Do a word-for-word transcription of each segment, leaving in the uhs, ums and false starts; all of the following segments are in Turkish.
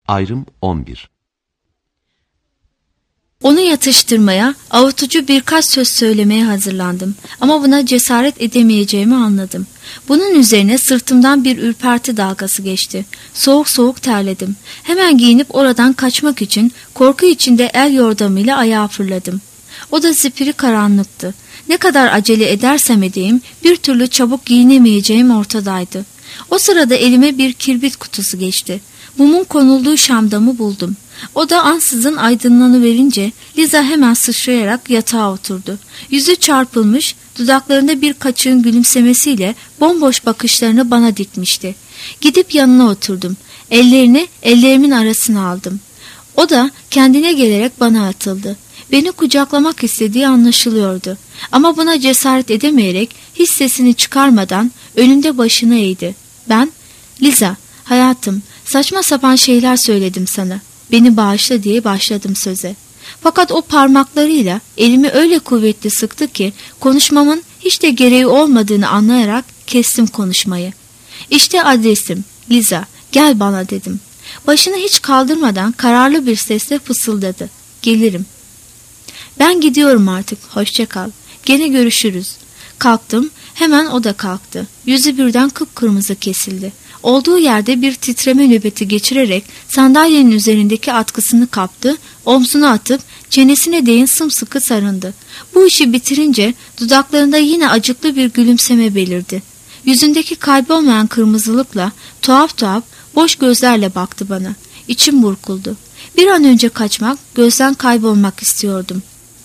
Ayrım on bir. Onu yatıştırmaya, avutucu birkaç söz söylemeye hazırlandım. Ama buna cesaret edemeyeceğimi anladım. Bunun üzerine sırtımdan bir ürperti dalgası geçti. Soğuk soğuk terledim. Hemen giyinip oradan kaçmak için korku içinde el yordamıyla ayağa fırladım. O da zifiri karanlıktı. Ne kadar acele edersem edeyim bir türlü çabuk giyinemeyeceğim ortadaydı. O sırada elime bir kirbit kutusu geçti. Mumun konulduğu şamdamı buldum. O da ansızın aydınlanıverince Liza hemen sıçrayarak yatağa oturdu. Yüzü çarpılmış, dudaklarında bir kaçığın gülümsemesiyle bomboş bakışlarını bana dikmişti. Gidip yanına oturdum. Ellerini ellerimin arasına aldım. O da kendine gelerek bana atıldı. Beni kucaklamak istediği anlaşılıyordu. Ama buna cesaret edemeyerek hiç sesini çıkarmadan önümde başını eğdi. Ben, "Liza, hayatım, saçma sapan şeyler söyledim sana. Beni bağışla" diye başladım söze. Fakat o parmaklarıyla elimi öyle kuvvetli sıktı ki konuşmamın hiç de gereği olmadığını anlayarak kestim konuşmayı. "İşte adresim, Liza, gel bana" dedim. Başını hiç kaldırmadan kararlı bir sesle fısıldadı. "Gelirim." "Ben gidiyorum artık, hoşça kal. Gene görüşürüz." Kalktım, hemen o da kalktı. Yüzü birden kıpkırmızı kesildi. Olduğu yerde bir titreme nöbeti geçirerek sandalyenin üzerindeki atkısını kaptı, omzuna atıp çenesine değin sımsıkı sarındı. Bu işi bitirince dudaklarında yine acıklı bir gülümseme belirdi. Yüzündeki kaybolmayan kırmızılıkla tuhaf tuhaf boş gözlerle baktı bana. İçim burkuldu. Bir an önce kaçmak, gözden kaybolmak istiyordum.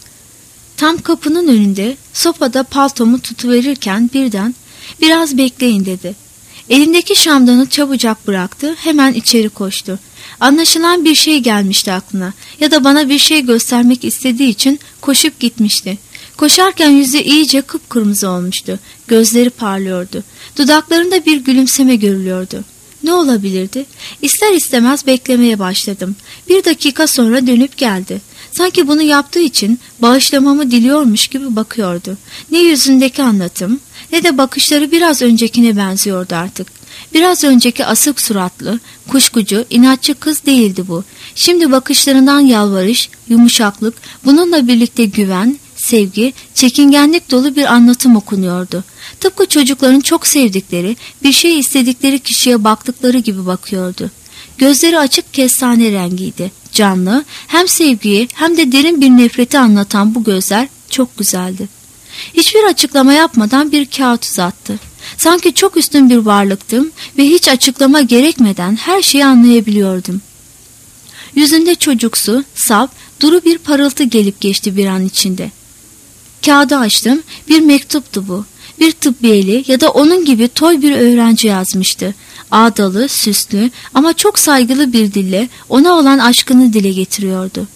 Tam kapının önünde sopada paltomu tutuverirken birden "Biraz bekleyin" dedi. Elindeki şamdanı çabucak bıraktı, hemen içeri koştu. Anlaşılan bir şey gelmişti aklına ya da bana bir şey göstermek istediği için koşup gitmişti. Koşarken yüzü iyice kıpkırmızı olmuştu, gözleri parlıyordu, dudaklarında bir gülümseme görülüyordu. Ne olabilirdi? İster istemez beklemeye başladım. Bir dakika sonra dönüp geldi. Sanki bunu yaptığı için bağışlamamı diliyormuş gibi bakıyordu. Ne yüzündeki anlatım ne de bakışları biraz öncekine benziyordu artık. Biraz önceki asık suratlı, kuşkucu, inatçı kız değildi bu. Şimdi bakışlarından yalvarış, yumuşaklık, bununla birlikte güven, sevgi, çekingenlik dolu bir anlatım okunuyordu. Tıpkı çocukların çok sevdikleri, bir şey istedikleri kişiye baktıkları gibi bakıyordu. Gözleri açık kestane rengiydi. Canlı, hem sevgiyi hem de derin bir nefreti anlatan bu gözler çok güzeldi. Hiçbir açıklama yapmadan bir kağıt uzattı. Sanki çok üstün bir varlıktım ve hiç açıklama gerekmeden her şeyi anlayabiliyordum. Yüzünde çocuksu, saf, duru bir parıltı gelip geçti bir an içinde. Kağıdı açtım, bir mektuptu bu. Bir tıbbiyeli ya da onun gibi toy bir öğrenci yazmıştı. Ağdalı, süslü ama çok saygılı bir dille ona olan aşkını dile getiriyordu.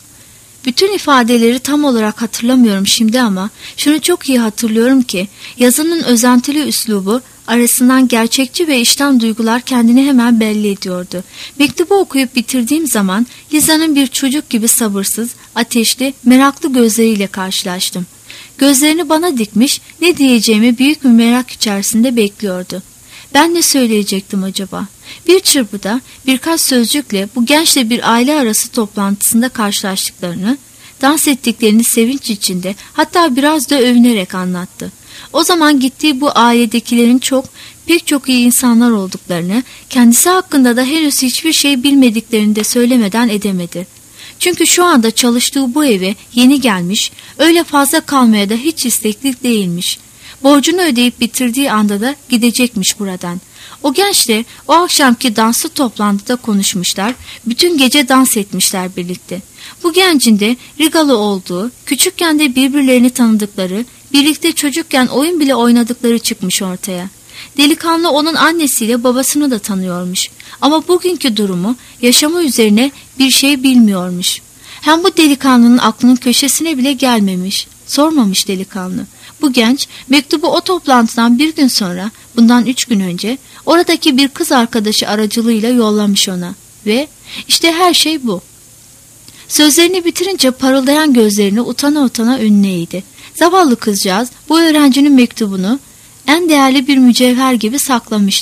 Bütün ifadeleri tam olarak hatırlamıyorum şimdi ama şunu çok iyi hatırlıyorum ki yazının özentili üslubu arasından gerçekçi ve içten duygular kendini hemen belli ediyordu. Mektubu okuyup bitirdiğim zaman Liza'nın bir çocuk gibi sabırsız, ateşli, meraklı gözleriyle karşılaştım. Gözlerini bana dikmiş, ne diyeceğimi büyük bir merak içerisinde bekliyordu. Ben ne söyleyecektim acaba? Bir çırpıda birkaç sözcükle bu gençle bir aile arası toplantısında karşılaştıklarını, dans ettiklerini sevinç içinde, hatta biraz da övünerek anlattı. O zaman gittiği bu ailedekilerin çok, pek çok iyi insanlar olduklarını, kendisi hakkında da henüz hiçbir şey bilmediklerini de söylemeden edemedi. Çünkü şu anda çalıştığı bu eve yeni gelmiş, öyle fazla kalmaya da hiç istekli değilmiş. Borcunu ödeyip bitirdiği anda da gidecekmiş buradan. O gençle o akşamki danslı toplantıda konuşmuşlar, bütün gece dans etmişler birlikte. Bu gencin de Rigalı olduğu, küçükken de birbirlerini tanıdıkları, birlikte çocukken oyun bile oynadıkları çıkmış ortaya. Delikanlı onun annesiyle babasını da tanıyormuş. Ama bugünkü durumu, yaşamı üzerine bir şey bilmiyormuş. Hem bu delikanlının aklının köşesine bile gelmemiş, sormamış delikanlı. Bu genç mektubu o toplantıdan bir gün sonra, bundan üç gün önce, oradaki bir kız arkadaşı aracılığıyla yollamış ona. Ve işte her şey bu. Sözlerini bitirince parıldayan gözlerini utana utana önüne eğdi. Zavallı kızcağız bu öğrencinin mektubunu en değerli bir mücevher gibi saklamıştı.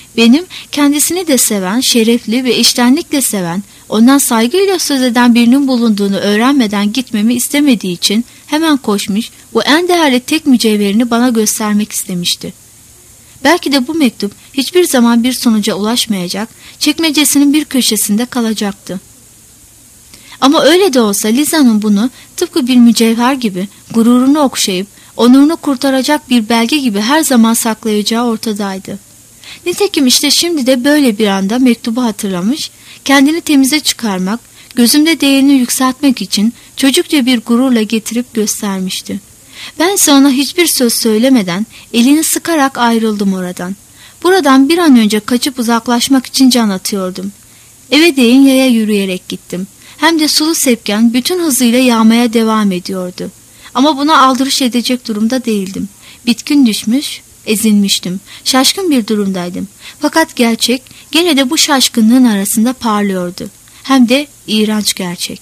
Benim kendisini de seven, şerefli ve içtenlikle seven, ondan saygıyla söz eden birinin bulunduğunu öğrenmeden gitmemi istemediği için hemen koşmuş, bu en değerli tek mücevherini bana göstermek istemişti. Belki de bu mektup hiçbir zaman bir sonuca ulaşmayacak, çekmecesinin bir köşesinde kalacaktı. Ama öyle de olsa Liza'nın bunu tıpkı bir mücevher gibi gururunu okşayıp onurunu kurtaracak bir belge gibi her zaman saklayacağı ortadaydı. Nitekim işte şimdi de böyle bir anda mektubu hatırlamış, kendini temize çıkarmak, gözümde değerini yükseltmek için çocukça bir gururla getirip göstermişti. Ben ise ona hiçbir söz söylemeden elini sıkarak ayrıldım oradan. Buradan bir an önce kaçıp uzaklaşmak için can atıyordum. Eve değin yaya yürüyerek gittim. Hem de sulu sepken bütün hızıyla yağmaya devam ediyordu. Ama buna aldırış edecek durumda değildim. Bitkin düşmüş, ezilmiştim. Şaşkın bir durumdaydım. Fakat gerçek gene de bu şaşkınlığın arasında parlıyordu. Hem de iğrenç gerçek.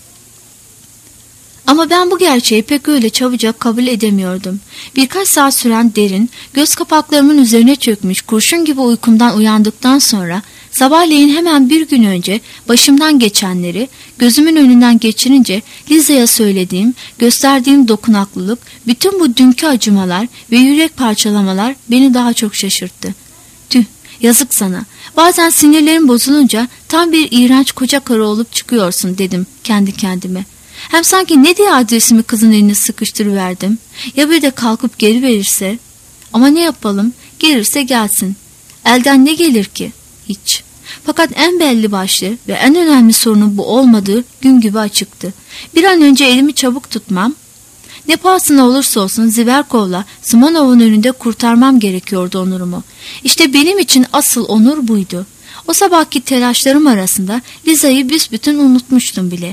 Ama ben bu gerçeği pek öyle çabucak kabul edemiyordum. Birkaç saat süren derin, göz kapaklarımın üzerine çökmüş kurşun gibi uykumdan uyandıktan sonra sabahleyin hemen bir gün önce başımdan geçenleri gözümün önünden geçirince Liza'ya söylediğim, gösterdiğim dokunaklılık, bütün bu dünkü acımalar ve yürek parçalamalar beni daha çok şaşırttı. Tüh, yazık sana. Bazen sinirlerim bozulunca tam bir iğrenç koca karı olup çıkıyorsun dedim kendi kendime. Hem sanki ne diye adresimi kızın eline sıkıştırıverdim. Ya bir de kalkıp geri verirse? Ama ne yapalım? Gelirse gelsin. Elden ne gelir ki? Hiç. Fakat en belli başlı ve en önemli sorunun bu olmadığı gün gibi açıktı. Bir an önce elimi çabuk tutmam, ne pahasına olursa olsun Ziverkov'la Simonov'un önünde kurtarmam gerekiyordu onurumu. İşte benim için asıl onur buydu. O sabahki telaşlarım arasında Liza'yı büsbütün unutmuştum bile.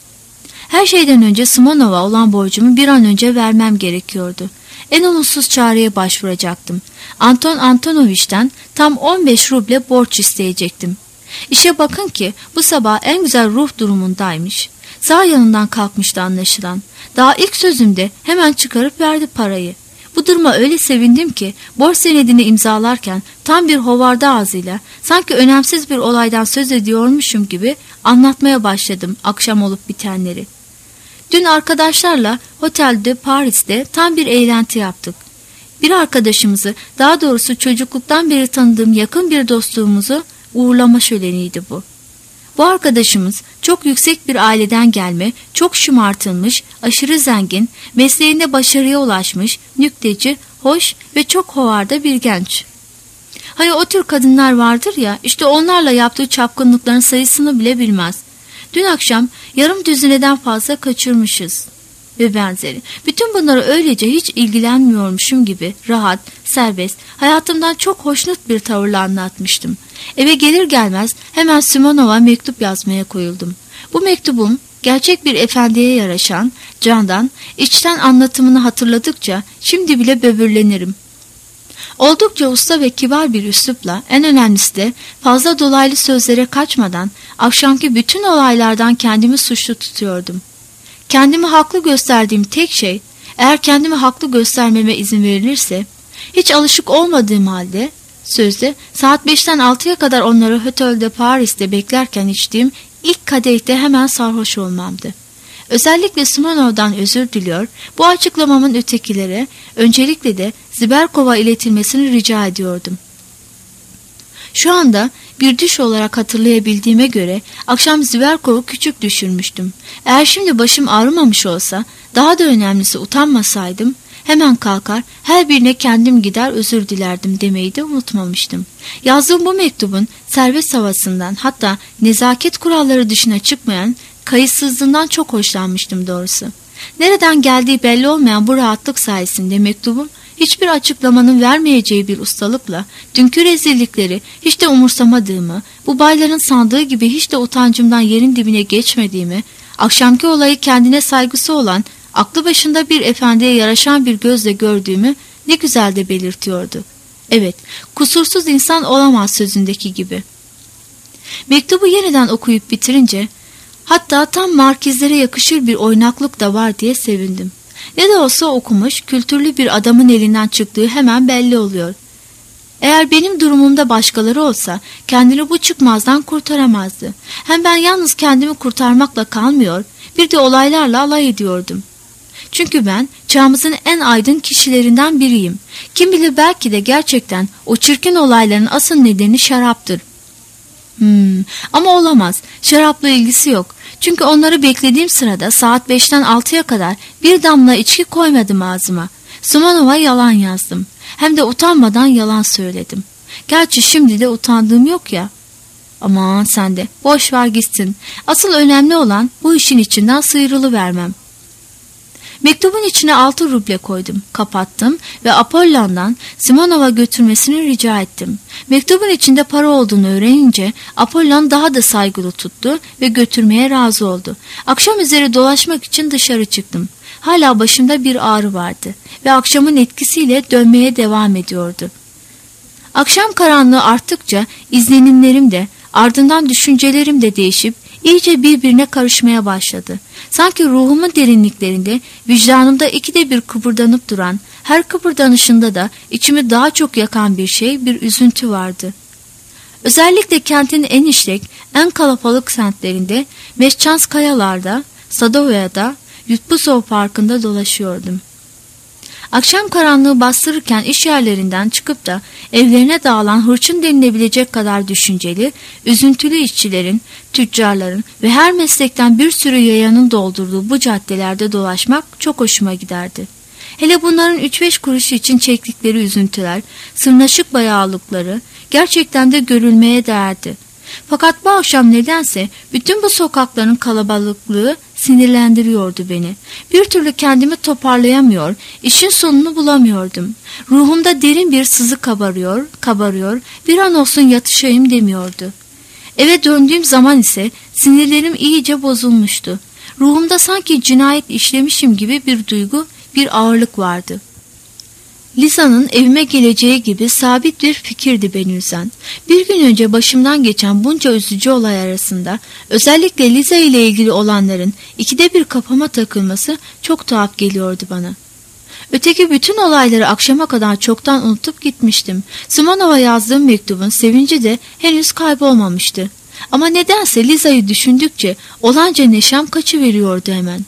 Her şeyden önce Simonov'a olan borcumu bir an önce vermem gerekiyordu. En olumsuz çareye başvuracaktım. Anton Antonoviç'ten tam on beş ruble borç isteyecektim. İşe bakın ki bu sabah en güzel ruh durumundaymış. Sağ yanından kalkmıştı anlaşılan. Daha ilk sözümde hemen çıkarıp verdi parayı. Bu duruma öyle sevindim ki borç senedini imzalarken tam bir hovarda ağzıyla sanki önemsiz bir olaydan söz ediyormuşum gibi anlatmaya başladım akşam olup bitenleri. Dün arkadaşlarla otelde Paris'te tam bir eğlenti yaptık. Bir arkadaşımızı, daha doğrusu çocukluktan beri tanıdığım yakın bir dostluğumuzu uğurlama şöleniydi bu. Bu arkadaşımız çok yüksek bir aileden gelme, çok şımartılmış, aşırı zengin, mesleğinde başarıya ulaşmış, nükteci, hoş ve çok hovarda bir genç. Hani o tür kadınlar vardır ya, işte onlarla yaptığı çapkınlıkların sayısını bile bilmez. Dün akşam yarım düzineden fazla kaçırmışız ve benzeri. Bütün bunları öylece hiç ilgilenmiyormuşum gibi rahat, serbest, hayatımdan çok hoşnut bir tavırla anlatmıştım. Eve gelir gelmez hemen Simonov'a mektup yazmaya koyuldum. Bu mektubum gerçek bir efendiye yaraşan, candan, içten anlatımını hatırladıkça şimdi bile böbürlenirim. Oldukça usta ve kibar bir üslupla, en önemlisi de fazla dolaylı sözlere kaçmadan akşamki bütün olaylardan kendimi suçlu tutuyordum. Kendimi haklı gösterdiğim tek şey, eğer kendimi haklı göstermeme izin verilirse, hiç alışık olmadığım halde, sözde saat beşten altıya kadar onları Hotel de Paris'te beklerken içtiğim ilk kadehte hemen sarhoş olmamdı. Özellikle Simonov'dan özür diliyor, bu açıklamamın ötekilere, öncelikle de Ziverkov'a iletilmesini rica ediyordum. Şu anda bir düş olarak hatırlayabildiğime göre akşam Ziverkov'u küçük düşürmüştüm. Eğer şimdi başım ağrımamış olsa, daha da önemlisi utanmasaydım, hemen kalkar her birine kendim gider özür dilerdim demeyi de unutmamıştım. Yazdığım bu mektubun serbest havasından, hatta nezaket kuralları dışına çıkmayan kayıtsızlığından çok hoşlanmıştım doğrusu. Nereden geldiği belli olmayan bu rahatlık sayesinde mektubum hiçbir açıklamanın vermeyeceği bir ustalıkla dünkü rezillikleri hiç de umursamadığımı, bu bayların sandığı gibi hiç de utancımdan yerin dibine geçmediğimi, akşamki olayı kendine saygısı olan, aklı başında bir efendiye yaraşan bir gözle gördüğümü ne güzel de belirtiyordu. Evet, kusursuz insan olamaz sözündeki gibi. Mektubu yeniden okuyup bitirince, hatta tam markizlere yakışır bir oynaklık da var diye sevindim. Ne de olsa okumuş, kültürlü bir adamın elinden çıktığı hemen belli oluyor. Eğer benim durumumda başkaları olsa kendini bu çıkmazdan kurtaramazdı. Hem ben yalnız kendimi kurtarmakla kalmıyor, bir de olaylarla alay ediyordum. Çünkü ben çağımızın en aydın kişilerinden biriyim. Kim bilir belki de gerçekten o çirkin olayların asıl nedeni şaraptır. Hmm, ama olamaz. Şarapla ilgisi yok. Çünkü onları beklediğim sırada saat beşten altıya kadar bir damla içki koymadım ağzıma. Simonov'a yalan yazdım. Hem de utanmadan yalan söyledim. Gerçi şimdi de utandığım yok ya. Aman sen de boş ver gitsin. Asıl önemli olan bu işin içinden sıyrılıvermem. Mektubun içine altı ruble koydum, kapattım ve Apollon'dan Simonov'a götürmesini rica ettim. Mektubun içinde para olduğunu öğrenince Apollon daha da saygılı tuttu ve götürmeye razı oldu. Akşam üzeri dolaşmak için dışarı çıktım. Hala başımda bir ağrı vardı ve akşamın etkisiyle dönmeye devam ediyordu. Akşam karanlığı arttıkça izlenimlerim de, ardından düşüncelerim de değişip iyice birbirine karışmaya başladı. Sanki ruhumun derinliklerinde, vicdanımda ikide bir kıpırdanıp duran, her kıpırdanışında da içimi daha çok yakan bir şey, bir üzüntü vardı. Özellikle kentin en işlek, en kalabalık semtlerinde, Meşçanskayalar'da, Sadova'da, Yutbusov Parkı'nda dolaşıyordum. Akşam karanlığı bastırırken iş yerlerinden çıkıp da evlerine dağılan hırçın denilebilecek kadar düşünceli, üzüntülü işçilerin, tüccarların ve her meslekten bir sürü yayanın doldurduğu bu caddelerde dolaşmak çok hoşuma giderdi. Hele bunların üç beş kuruşu için çektikleri üzüntüler, sırnaşık bayağılıkları gerçekten de görülmeye değerdi. Fakat bu akşam nedense bütün bu sokakların kalabalıklığı sinirlendiriyordu beni. Bir türlü kendimi toparlayamıyor, işin sonunu bulamıyordum. Ruhumda derin bir sızı kabarıyor, kabarıyor, bir an olsun yatışayım demiyordu. Eve döndüğüm zaman ise sinirlerim iyice bozulmuştu. Ruhumda sanki cinayet işlemişim gibi bir duygu, bir ağırlık vardı. Lisa'nın evime geleceği gibi sabit bir fikirdi beni üzen. Bir gün önce başımdan geçen bunca üzücü olay arasında özellikle Lisa ile ilgili olanların ikide bir kafama takılması çok tuhaf geliyordu bana. Öteki bütün olayları akşama kadar çoktan unutup gitmiştim. Simonov'a yazdığım mektubun sevinci de henüz kaybolmamıştı. Ama nedense Lisa'yı düşündükçe olanca neşem kaçıveriyordu hemen.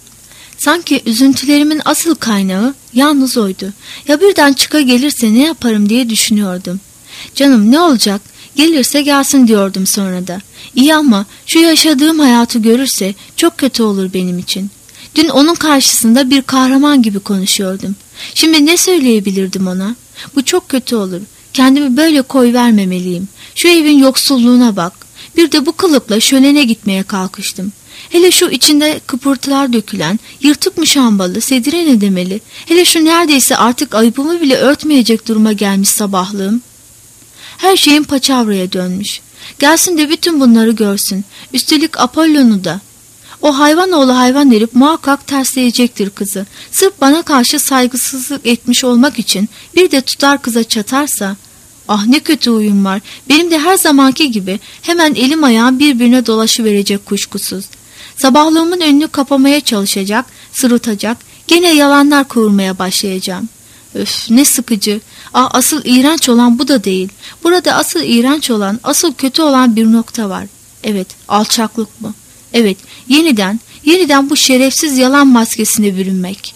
Sanki üzüntülerimin asıl kaynağı yalnız oydu. Ya birden çıka gelirse ne yaparım diye düşünüyordum. Canım ne olacak? Gelirse gelsin diyordum sonra da. İyi ama şu yaşadığım hayatı görürse çok kötü olur benim için. Dün onun karşısında bir kahraman gibi konuşuyordum. Şimdi ne söyleyebilirdim ona? Bu çok kötü olur. Kendimi böyle koyvermemeliyim. Şu evin yoksulluğuna bak. Bir de bu kılıkla şölene gitmeye kalkıştım. Hele şu içinde kıpırtılar dökülen, yırtık muşambalı, sedire ne demeli? Hele şu neredeyse artık ayıbımı bile örtmeyecek duruma gelmiş sabahlığım. Her şeyin paçavraya dönmüş. Gelsin de bütün bunları görsün. Üstelik Apollon'u da. O hayvan oğlu hayvan herif muhakkak tersleyecektir kızı. Sırf bana karşı saygısızlık etmiş olmak için bir de tutar kıza çatarsa... Ah ne kötü huyum var. Benim de her zamanki gibi hemen elim ayağım birbirine dolaşıverecek kuşkusuz. Sabahlığımın önünü kapamaya çalışacak, sırıtacak, gene yalanlar kıvırmaya başlayacağım. Öf ne sıkıcı. Ah asıl iğrenç olan bu da değil. Burada asıl iğrenç olan, asıl kötü olan bir nokta var. Evet, alçaklık mı? Evet, yeniden, yeniden bu şerefsiz yalan maskesine bürünmek.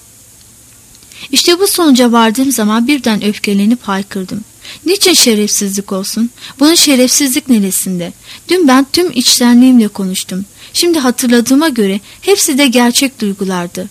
İşte bu sonuca vardığım zaman birden öfkelenip haykırdım. Niçin şerefsizlik olsun? Bunun şerefsizlik neresinde? Dün ben tüm içtenliğimle konuştum. Şimdi hatırladığıma göre hepsi de gerçek duygulardı.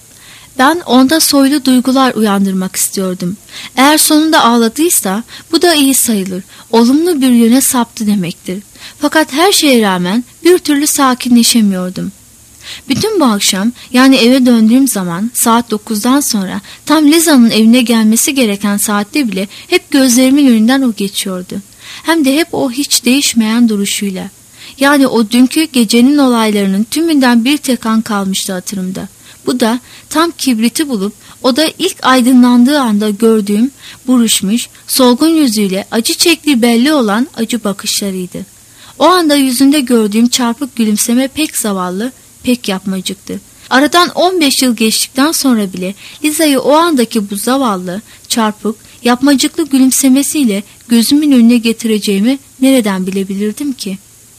Ben onda soylu duygular uyandırmak istiyordum. Eğer sonunda ağladıysa bu da iyi sayılır. Olumlu bir yöne saptı demektir. Fakat her şeye rağmen bir türlü sakinleşemiyordum. Bütün bu akşam, yani eve döndüğüm zaman saat dokuzdan sonra tam Lisa'nın evine gelmesi gereken saatte bile hep gözlerimin önünden o geçiyordu. Hem de hep o hiç değişmeyen duruşuyla. Yani o dünkü gecenin olaylarının tümünden bir tek an kalmıştı hatırımda. Bu da tam kibriti bulup o da ilk aydınlandığı anda gördüğüm buruşmuş, solgun yüzüyle acı çektiği belli olan acı bakışlarıydı. O anda yüzünde gördüğüm çarpık gülümseme pek zavallı, pek yapmacıktı. Aradan on beş yıl geçtikten sonra bile Lisa'yı o andaki bu zavallı, çarpık, yapmacıklı gülümsemesiyle gözümün önüne getireceğimi nereden bilebilirdim ki?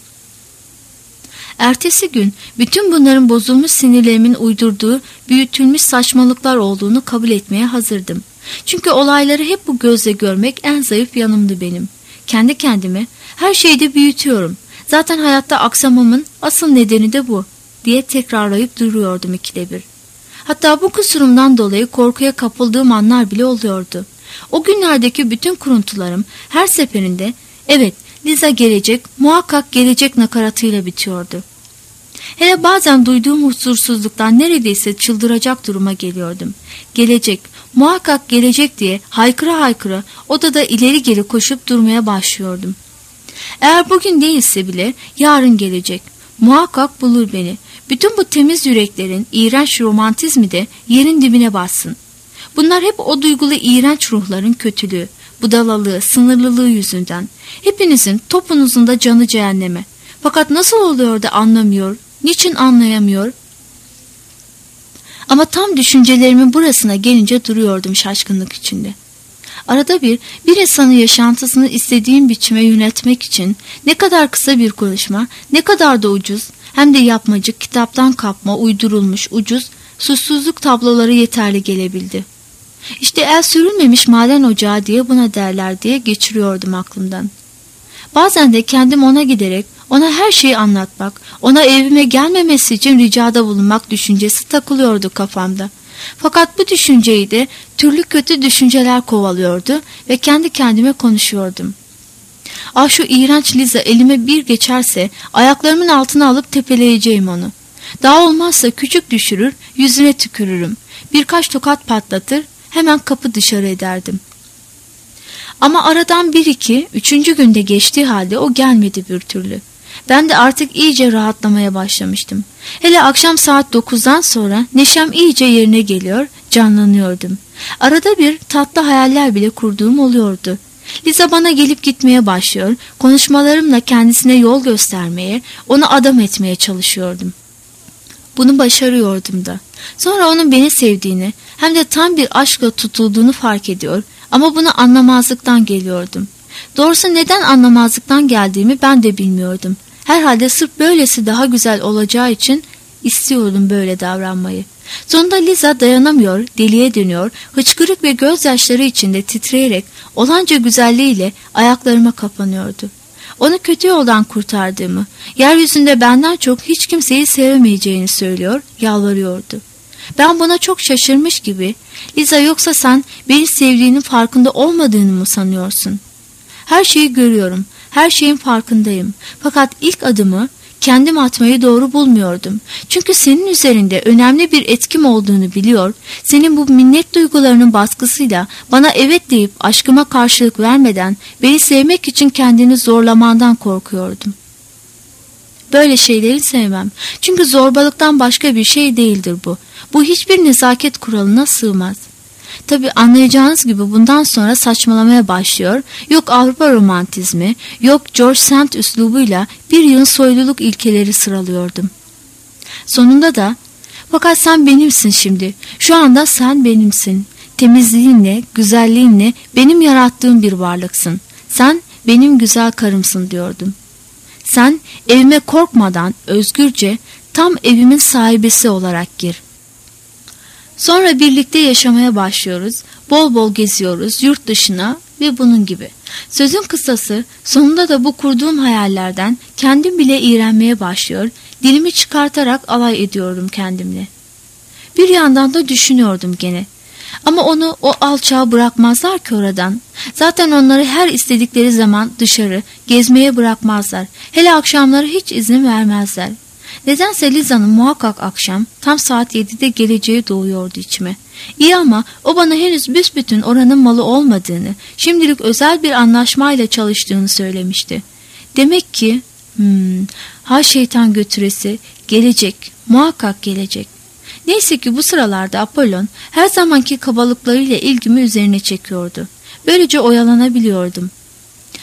Ertesi gün bütün bunların bozulmuş sinirlerimin uydurduğu büyütülmüş saçmalıklar olduğunu kabul etmeye hazırdım. Çünkü olayları hep bu gözle görmek en zayıf yanımdı benim. Kendi kendime her şeyde büyütüyorum. Zaten hayatta aksamamın asıl nedeni de bu diye tekrarlayıp duruyordum ikide bir. Hatta bu kusurumdan dolayı korkuya kapıldığım anlar bile oluyordu. O günlerdeki bütün kuruntularım her seferinde evet Liza gelecek, muhakkak gelecek nakaratıyla bitiyordu. Hele bazen duyduğum huzursuzluktan neredeyse çıldıracak duruma geliyordum. Gelecek, muhakkak gelecek diye haykıra haykıra odada ileri geri koşup durmaya başlıyordum. Eğer bugün değilse bile yarın gelecek. Muhakkak bulur beni. Bütün bu temiz yüreklerin iğrenç romantizmi de yerin dibine bassın. Bunlar hep o duygulu iğrenç ruhların kötülüğü, budalalığı, sınırlılığı yüzünden. Hepinizin, topunuzun da canı cehenneme. Fakat nasıl oluyor da anlamıyor, niçin anlayamıyor? Ama tam düşüncelerimin burasına gelince duruyordum şaşkınlık içinde. Arada bir, bir insanın yaşantısını istediğim biçime yönetmek için ne kadar kısa bir konuşma, ne kadar da ucuz, hem de yapmacık, kitaptan kapma, uydurulmuş, ucuz, susuzluk tabloları yeterli gelebildi. İşte el sürülmemiş maden ocağı diye buna derler diye geçiriyordum aklımdan. Bazen de kendim ona giderek, ona her şeyi anlatmak, ona evime gelmemesi için ricada bulunmak düşüncesi takılıyordu kafamda. Fakat bu düşünceyi de türlü kötü düşünceler kovalıyordu ve kendi kendime konuşuyordum. Ah şu iğrenç Liza elime bir geçerse ayaklarımın altına alıp tepeleyeceğim onu. Daha olmazsa küçük düşürür, yüzüne tükürürüm. Birkaç tokat patlatır, hemen kapı dışarı ederdim. Ama aradan bir iki, üçüncü günde geçtiği halde o gelmedi bir türlü. Ben de artık iyice rahatlamaya başlamıştım. Hele akşam saat dokuzdan sonra neşem iyice yerine geliyor, canlanıyordum. Arada bir tatlı hayaller bile kurduğum oluyordu. Liza bana gelip gitmeye başlıyor, konuşmalarımla kendisine yol göstermeye, onu adam etmeye çalışıyordum. Bunu başarıyordum da. Sonra onun beni sevdiğini, hem de tam bir aşkla tutulduğunu fark ediyor ama bunu anlamazlıktan geliyordum. Doğrusu neden anlamazlıktan geldiğimi ben de bilmiyordum. Herhalde sırf böylesi daha güzel olacağı için istiyordum böyle davranmayı. Sonunda Liza dayanamıyor, deliye dönüyor, hıçkırık ve gözyaşları içinde titreyerek olanca güzelliğiyle ayaklarıma kapanıyordu. Onu kötü yoldan kurtardığımı, yeryüzünde benden çok hiç kimseyi sevemeyeceğini söylüyor, yalvarıyordu. Ben buna çok şaşırmış gibi, Liza yoksa sen beni sevdiğinin farkında olmadığını mı sanıyorsun? Her şeyi görüyorum, her şeyin farkındayım. Fakat ilk adımı kendim atmayı doğru bulmuyordum. Çünkü senin üzerinde önemli bir etkim olduğunu biliyor, senin bu minnet duygularının baskısıyla bana evet deyip aşkıma karşılık vermeden beni sevmek için kendini zorlamandan korkuyordum. Böyle şeyleri sevmem. Çünkü zorbalıktan başka bir şey değildir bu. Bu hiçbir nezaket kuralına sığmaz. Tabii anlayacağınız gibi bundan sonra saçmalamaya başlıyor. Yok Avrupa romantizmi, yok George Sand üslubuyla bir yığın soyluluk ilkeleri sıralıyordum. Sonunda da, fakat sen benimsin şimdi, şu anda sen benimsin. Temizliğinle, güzelliğinle benim yarattığım bir varlıksın. Sen benim güzel karımsın diyordum. Sen evime korkmadan özgürce tam evimin sahibesi olarak gir. Sonra birlikte yaşamaya başlıyoruz, bol bol geziyoruz yurt dışına ve bunun gibi. Sözün kısası sonunda da bu kurduğum hayallerden kendim bile iğrenmeye başlıyor, dilimi çıkartarak alay ediyorum kendimle. Bir yandan da düşünüyordum gene. Ama onu o alçağı bırakmazlar ki oradan. Zaten onları her istedikleri zaman dışarı gezmeye bırakmazlar. Hele akşamları hiç izin vermezler. Nedense Liza'nın muhakkak akşam tam saat yedide geleceği doğuyordu içime. İyi ama o bana henüz büsbütün oranın malı olmadığını, şimdilik özel bir anlaşmayla çalıştığını söylemişti. Demek ki hmm, ha şeytan götüresi gelecek, muhakkak gelecek. Neyse ki bu sıralarda Apollon her zamanki kabalıklarıyla ilgimi üzerine çekiyordu. Böylece oyalanabiliyordum.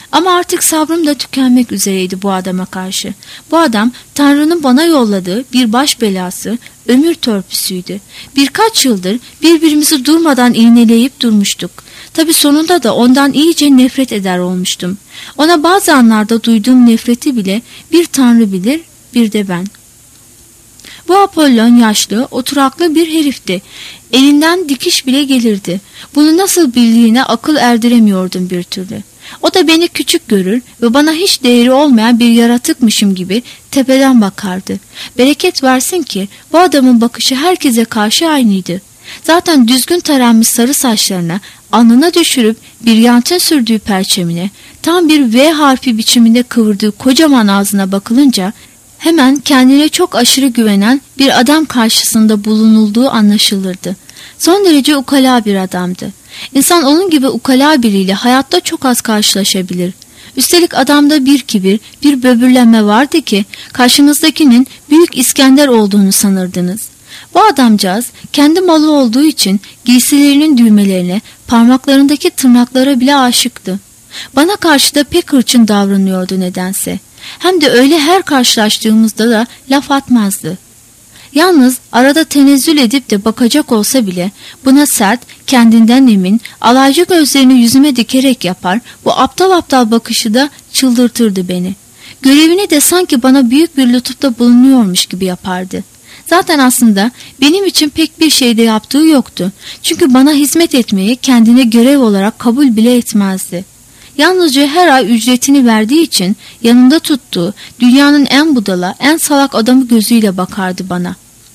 Ama artık sabrım da tükenmek üzereydi bu adama karşı. Bu adam Tanrı'nın bana yolladığı bir baş belası, ömür törpüsüydü. Birkaç yıldır birbirimizi durmadan iğneleyip durmuştuk. Tabii sonunda da ondan iyice nefret eder olmuştum. Ona bazı anlarda duyduğum nefreti bile bir Tanrı bilir, bir de ben. Bu Apollon yaşlı, oturaklı bir herifti. Elinden dikiş bile gelirdi. Bunu nasıl bildiğine akıl erdiremiyordum bir türlü. O da beni küçük görür ve bana hiç değeri olmayan bir yaratıkmışım gibi tepeden bakardı. Bereket versin ki bu adamın bakışı herkese karşı aynıydı. Zaten düzgün taranmış sarı saçlarına, alnına düşürüp bir yantın sürdüğü perçemine, tam bir V harfi biçiminde kıvırdığı kocaman ağzına bakılınca hemen kendine çok aşırı güvenen bir adam karşısında bulunulduğu anlaşılırdı. Son derece ukala bir adamdı. İnsan onun gibi ukala biriyle hayatta çok az karşılaşabilir. Üstelik adamda bir kibir, bir böbürlenme vardı ki karşınızdakinin Büyük İskender olduğunu sanırdınız. Bu adamcağız kendi malı olduğu için giysilerinin düğmelerine, parmaklarındaki tırnaklara bile aşıktı. Bana karşı da pek hırçın davranıyordu nedense. Hem de öyle her karşılaştığımızda da laf atmazdı. Yalnız arada tenezzül edip de bakacak olsa bile buna sert, kendinden emin, alaycı gözlerini yüzüme dikerek yapar, bu aptal aptal bakışı da çıldırtırdı beni. Görevini de sanki bana büyük bir lütufta bulunuyormuş gibi yapardı. Zaten aslında benim için pek bir şey de yaptığı yoktu. Çünkü bana hizmet etmeyi kendine görev olarak kabul bile etmezdi. Yalnızca her ay ücretini verdiği için yanında tuttuğu dünyanın en budala, en salak adamı gözüyle bakardı bana.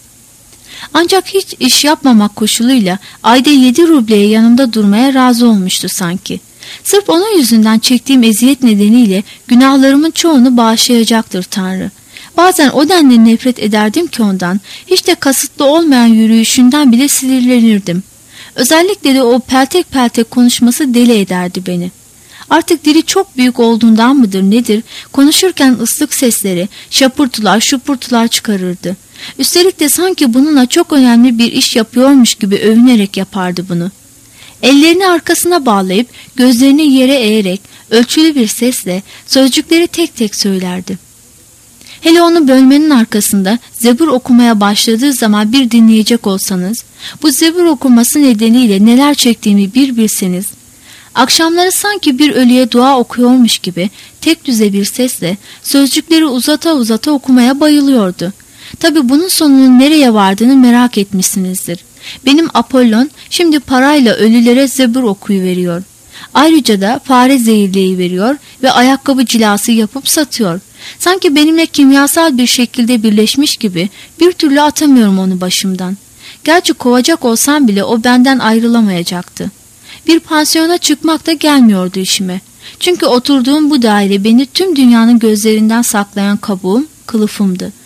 Ancak hiç iş yapmamak koşuluyla ayda yedi rubleye yanımda durmaya razı olmuştu sanki. Sırf onun yüzünden çektiğim eziyet nedeniyle günahlarımın çoğunu bağışlayacaktır Tanrı. Bazen o denli nefret ederdim ki ondan, hiç de kasıtlı olmayan yürüyüşünden bile sinirlenirdim. Özellikle de o peltek peltek konuşması deli ederdi beni. Artık dili çok büyük olduğundan mıdır nedir, konuşurken ıslık sesleri, şapırtılar, şupurtular çıkarırdı. Üstelik de sanki bununla çok önemli bir iş yapıyormuş gibi övünerek yapardı bunu. Ellerini arkasına bağlayıp, gözlerini yere eğerek, ölçülü bir sesle sözcükleri tek tek söylerdi. Hele onu bölmenin arkasında Zebur okumaya başladığı zaman bir dinleyecek olsanız, bu Zebur okuması nedeniyle neler çektiğimi bir bilseniz, akşamları sanki bir ölüye dua okuyormuş gibi tek düze bir sesle sözcükleri uzata uzata okumaya bayılıyordu. Tabi bunun sonunun nereye vardığını merak etmişsinizdir. Benim Apollon şimdi parayla ölülere Zebur okuyuveriyor. Ayrıca da fare zehirleyi veriyor ve ayakkabı cilası yapıp satıyor. Sanki benimle kimyasal bir şekilde birleşmiş gibi bir türlü atamıyorum onu başımdan. Gerçi kovacak olsam bile o benden ayrılamayacaktı. Bir pansiyona çıkmak da gelmiyordu işime. Çünkü oturduğum bu daire beni tüm dünyanın gözlerinden saklayan kabuğum, kılıfımdı.